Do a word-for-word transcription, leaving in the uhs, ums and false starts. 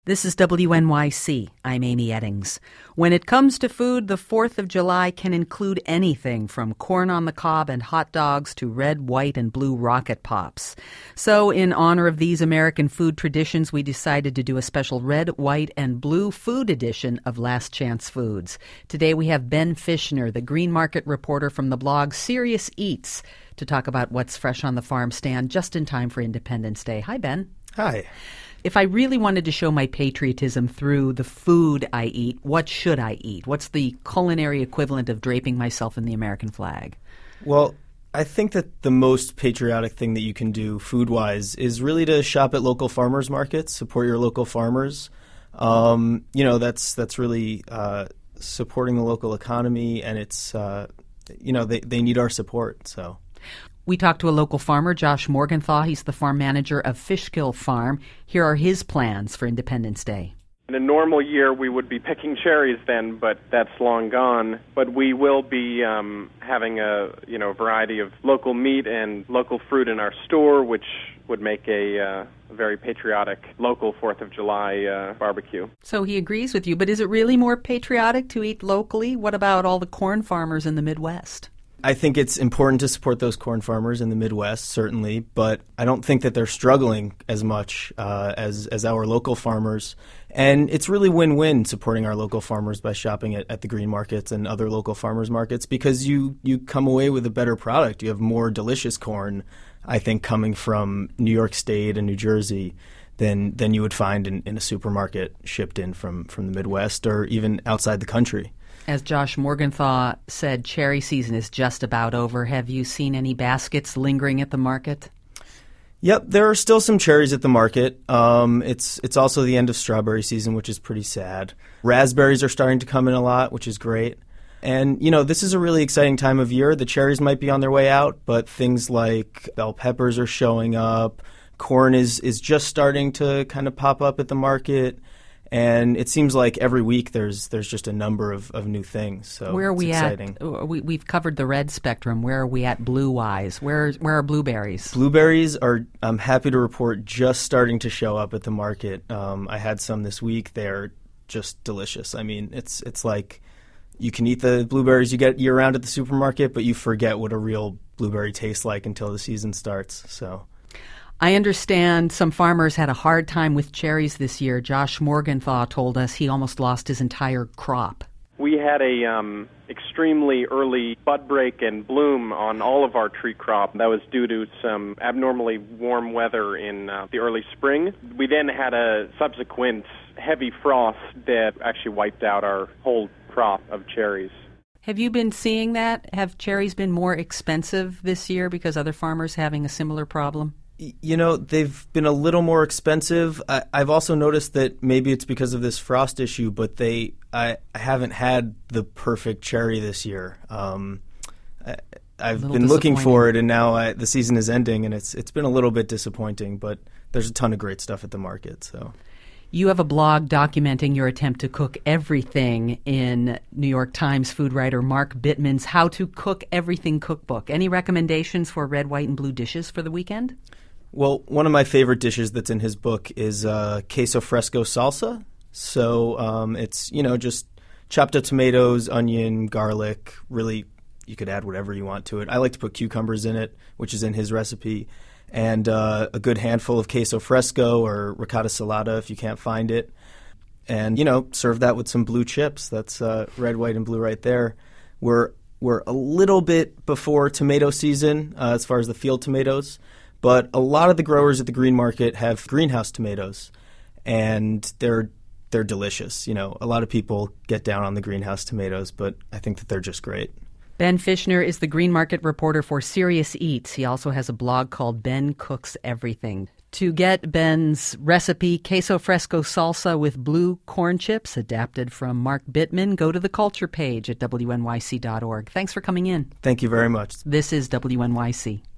This is W N Y C. I'm Amy Eddings. When it comes to food, the fourth of July can include anything from corn on the cob and hot dogs to red, white, and blue rocket pops. So in honor of these American food traditions, we decided to do a special red, white, and blue food edition of Last Chance Foods. Today we have Ben Fishner, the green market reporter from the blog Serious Eats, to talk about what's fresh on the farm stand just in time for Independence Day. Hi, Ben. Hi. If I really wanted to show my patriotism through the food I eat, what should I eat? What's the culinary equivalent of draping myself in the American flag? Well, I think that the most patriotic thing that you can do food-wise is really to shop at local farmers markets, support your local farmers. Um, you know, that's that's really uh, supporting the local economy, and it's, uh, you know, they, they need our support, so... We talked to a local farmer, Josh Morgenthau. He's the farm manager of Fishkill Farm. Here are his plans for Independence Day. In a normal year, we would be picking cherries then, but that's long gone. But we will be um, having a you know variety of local meat and local fruit in our store, which would make a uh, very patriotic local fourth of July uh, barbecue. So he agrees with you, but is it really more patriotic to eat locally? What about all the corn farmers in the Midwest? I think it's important to support those corn farmers in the Midwest, certainly, but I don't think that they're struggling as much uh, as as our local farmers. And it's really win-win supporting our local farmers by shopping at, at the green markets and other local farmers markets because you, you come away with a better product. You have more delicious corn, I think, coming from New York State and New Jersey than than you would find in, in a supermarket shipped in from, from the Midwest or even outside the country. As Josh Morgenthau said, cherry season is just about over. Have you seen any baskets lingering at the market? Yep, there are still some cherries at the market. Um, it's it's also the end of strawberry season, which is pretty sad. Raspberries are starting to come in a lot, which is great. And, you know, this is a really exciting time of year. The cherries might be on their way out, but things like bell peppers are showing up. Corn is, is just starting to kind of pop up at the market. And it seems like every week there's there's just a number of, of new things. So where are we it's exciting. at? We, we've covered the red spectrum. Where are we at blue-wise? Where where are blueberries? Blueberries are, I'm happy to report, just starting to show up at the market. Um, I had some this week. They're just delicious. I mean, it's it's like you can eat the blueberries you get year-round at the supermarket, but you forget what a real blueberry tastes like until the season starts. So. I understand some farmers had a hard time with cherries this year. Josh Morgenthau told us he almost lost his entire crop. We had a um, extremely early bud break and bloom on all of our tree crop. That was due to some abnormally warm weather in uh, the early spring. We then had a subsequent heavy frost that actually wiped out our whole crop of cherries. Have you been seeing that? Have cherries been more expensive this year because other farmers having a similar problem? You know, they've been a little more expensive. I, I've also noticed that maybe it's because of this frost issue, but they I, I haven't had the perfect cherry this year. Um, I, I've been looking for it, and now I, the season is ending, and it's it's been a little bit disappointing. But there's a ton of great stuff at the market. So, you have a blog documenting your attempt to cook everything in New York Times food writer Mark Bittman's How to Cook Everything cookbook. Any recommendations for red, white, and blue dishes for the weekend? Well, one of my favorite dishes that's in his book is uh, queso fresco salsa. So um, it's, you know, just chopped up tomatoes, onion, garlic. Really, you could add whatever you want to it. I like to put cucumbers in it, which is in his recipe, and uh, a good handful of queso fresco or ricotta salata if you can't find it. And, you know, serve that with some blue chips. That's uh, red, white, and blue right there. We're, we're a little bit before tomato season uh, as far as the field tomatoes. But a lot of the growers at the green market have greenhouse tomatoes, and they're they're delicious. You know, a lot of people get down on the greenhouse tomatoes, but I think that they're just great. Ben Fishner is the green market reporter for Serious Eats. He also has a blog called Ben Cooks Everything. To get Ben's recipe, queso fresco salsa with blue corn chips, adapted from Mark Bittman, go to the culture page at W N Y C dot org. Thanks for coming in. Thank you very much. This is W N Y C.